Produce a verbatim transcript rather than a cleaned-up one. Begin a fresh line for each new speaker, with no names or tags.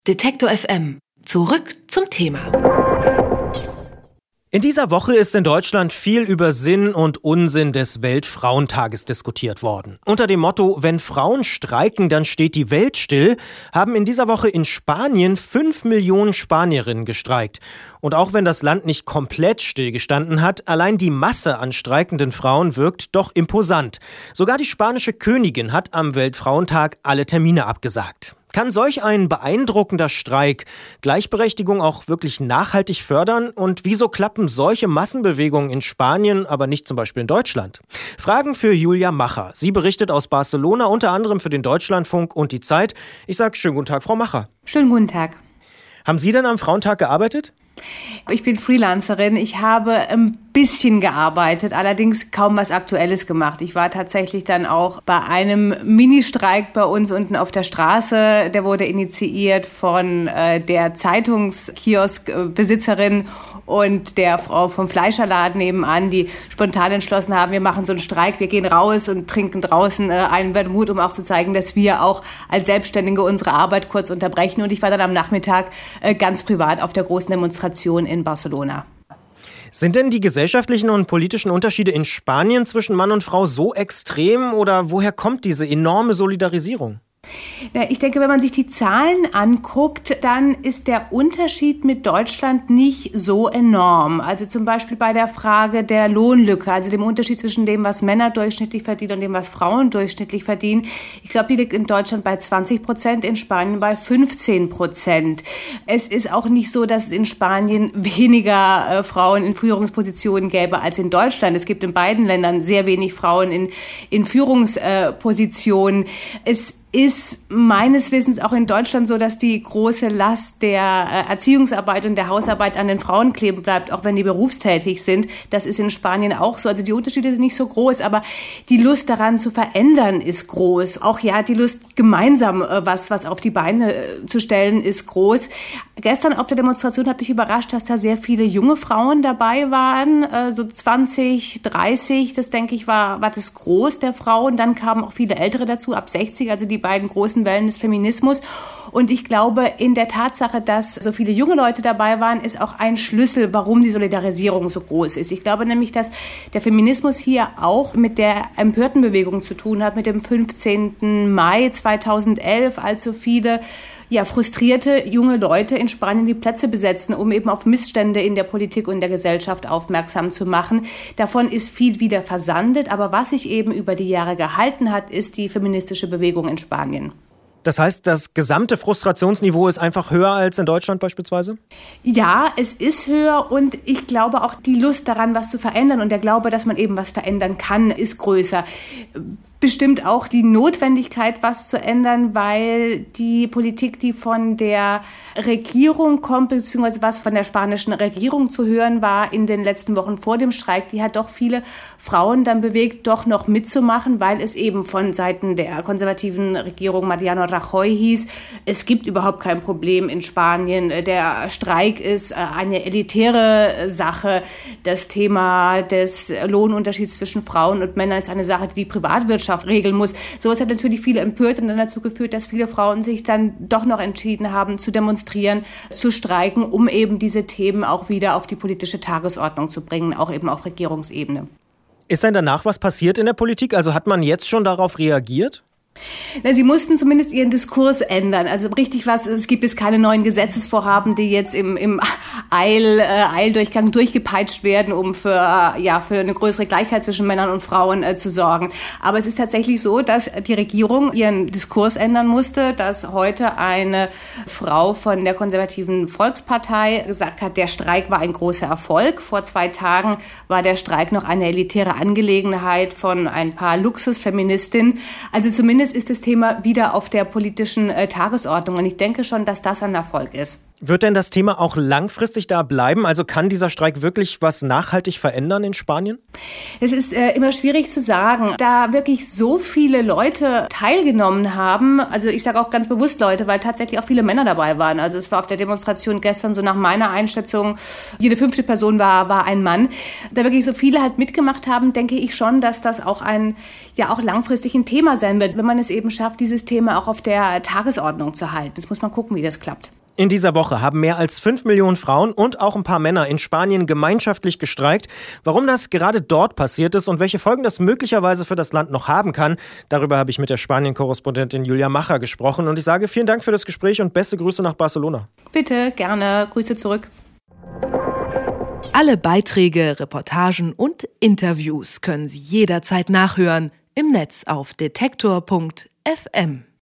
Detektor F M. Zurück zum Thema.
In dieser Woche ist in Deutschland viel über Sinn und Unsinn des Weltfrauentages diskutiert worden. Unter dem Motto, wenn Frauen streiken, dann steht die Welt still, haben in dieser Woche in Spanien fünf Millionen Spanierinnen gestreikt. Und auch wenn das Land nicht komplett stillgestanden hat, allein die Masse an streikenden Frauen wirkt doch imposant. Sogar die spanische Königin hat am Weltfrauentag alle Termine abgesagt. Kann solch ein beeindruckender Streik Gleichberechtigung auch wirklich nachhaltig fördern? Und wieso klappen solche Massenbewegungen in Spanien, aber nicht zum Beispiel in Deutschland? Fragen für Julia Macher. Sie berichtet aus Barcelona, unter anderem für den Deutschlandfunk und die Zeit. Ich sage schönen guten Tag, Frau Macher.
Schönen guten Tag.
Haben Sie denn am Frauentag gearbeitet?
Ich bin Freelancerin. Ich habe ein bisschen gearbeitet, allerdings kaum was Aktuelles gemacht. Ich war tatsächlich dann auch bei einem Ministreik bei uns unten auf der Straße. Der wurde initiiert von äh, der Zeitungskioskbesitzerin und der Frau vom Fleischerladen nebenan, die spontan entschlossen haben, wir machen so einen Streik, wir gehen raus und trinken draußen äh, einen Vermut, um auch zu zeigen, dass wir auch als Selbstständige unsere Arbeit kurz unterbrechen. Und ich war dann am Nachmittag äh, ganz privat auf der großen Demonstration in Barcelona.
Sind denn die gesellschaftlichen und politischen Unterschiede in Spanien zwischen Mann und Frau so extrem oder woher kommt diese enorme Solidarisierung?
Ich denke, wenn man sich die Zahlen anguckt, dann ist der Unterschied mit Deutschland nicht so enorm. Also zum Beispiel bei der Frage der Lohnlücke, also dem Unterschied zwischen dem, was Männer durchschnittlich verdienen und dem, was Frauen durchschnittlich verdienen. Ich glaube, die liegt in Deutschland bei zwanzig Prozent, in Spanien bei fünfzehn Prozent. Es ist auch nicht so, dass es in Spanien weniger äh, Frauen in Führungspositionen gäbe als in Deutschland. Es gibt in beiden Ländern sehr wenig Frauen in, in Führungspositionen. Es ist meines Wissens auch in Deutschland so, dass die große Last der Erziehungsarbeit und der Hausarbeit an den Frauen kleben bleibt, auch wenn die berufstätig sind. Das ist in Spanien auch so. Also die Unterschiede sind nicht so groß, aber die Lust daran zu verändern ist groß. Auch ja, die Lust gemeinsam was, was auf die Beine zu stellen ist groß. Gestern auf der Demonstration hat mich überrascht, dass da sehr viele junge Frauen dabei waren, so zwanzig, dreißig, das denke ich war, war das Groß der Frauen. Dann kamen auch viele Ältere dazu, ab sechzig, also die beiden großen Wellen des Feminismus. Und ich glaube, in der Tatsache, dass so viele junge Leute dabei waren, ist auch ein Schlüssel, warum die Solidarisierung so groß ist. Ich glaube nämlich, dass der Feminismus hier auch mit der Empörtenbewegung zu tun hat, mit dem fünfzehnten Mai zweitausendelf, als so viele ja, frustrierte junge Leute in Spanien die Plätze besetzen, um eben auf Missstände in der Politik und der Gesellschaft aufmerksam zu machen. Davon ist viel wieder versandet, aber was sich eben über die Jahre gehalten hat, ist die feministische Bewegung in Spanien.
Das heißt, das gesamte Frustrationsniveau ist einfach höher als in Deutschland beispielsweise?
Ja, es ist höher und ich glaube auch die Lust daran, was zu verändern und der Glaube, dass man eben was verändern kann, ist größer. Bestimmt auch die Notwendigkeit, was zu ändern, weil die Politik, die von der Regierung kommt, beziehungsweise was von der spanischen Regierung zu hören war in den letzten Wochen vor dem Streik, die hat doch viele Frauen dann bewegt, doch noch mitzumachen, weil es eben von Seiten der konservativen Regierung Mariano Rajoy hieß, es gibt überhaupt kein Problem in Spanien. Der Streik ist eine elitäre Sache. Das Thema des Lohnunterschieds zwischen Frauen und Männern ist eine Sache, die die Privatwirtschaft regeln muss. Sowas hat natürlich viele empört und dann dazu geführt, dass viele Frauen sich dann doch noch entschieden haben, zu demonstrieren, zu streiken, um eben diese Themen auch wieder auf die politische Tagesordnung zu bringen, auch eben auf Regierungsebene.
Ist denn danach was passiert in der Politik? Also hat man jetzt schon darauf reagiert?
Na, sie mussten zumindest ihren Diskurs ändern. Also richtig was, es gibt jetzt keine neuen Gesetzesvorhaben, die jetzt im, im Eil, äh, Eildurchgang durchgepeitscht werden, um für, äh, ja, für eine größere Gleichheit zwischen Männern und Frauen äh, zu sorgen. Aber es ist tatsächlich so, dass die Regierung ihren Diskurs ändern musste, dass heute eine Frau von der konservativen Volkspartei gesagt hat, der Streik war ein großer Erfolg. Vor zwei Tagen war der Streik noch eine elitäre Angelegenheit von ein paar Luxusfeministinnen. Also zumindest ist das Thema wieder auf der politischen äh, Tagesordnung und ich denke schon, dass das ein Erfolg ist.
Wird denn das Thema auch langfristig da bleiben? Also kann dieser Streik wirklich was nachhaltig verändern in Spanien?
Es ist äh, immer schwierig zu sagen, da wirklich so viele Leute teilgenommen haben. Also ich sage auch ganz bewusst Leute, weil tatsächlich auch viele Männer dabei waren. Also es war auf der Demonstration gestern so nach meiner Einschätzung, jede fünfte Person war, war ein Mann. Da wirklich so viele halt mitgemacht haben, denke ich schon, dass das auch ein, ja auch langfristig ein Thema sein wird, wenn man es eben schafft, dieses Thema auch auf der Tagesordnung zu halten. Jetzt muss man gucken, wie das klappt.
In dieser Woche haben mehr als fünf Millionen Frauen und auch ein paar Männer in Spanien gemeinschaftlich gestreikt. Warum das gerade dort passiert ist und welche Folgen das möglicherweise für das Land noch haben kann, darüber habe ich mit der Spanien-Korrespondentin Julia Macher gesprochen. Und ich sage vielen Dank für das Gespräch und beste Grüße nach Barcelona.
Bitte, gerne. Grüße zurück.
Alle Beiträge, Reportagen und Interviews können Sie jederzeit nachhören im Netz auf detektor punkt f m.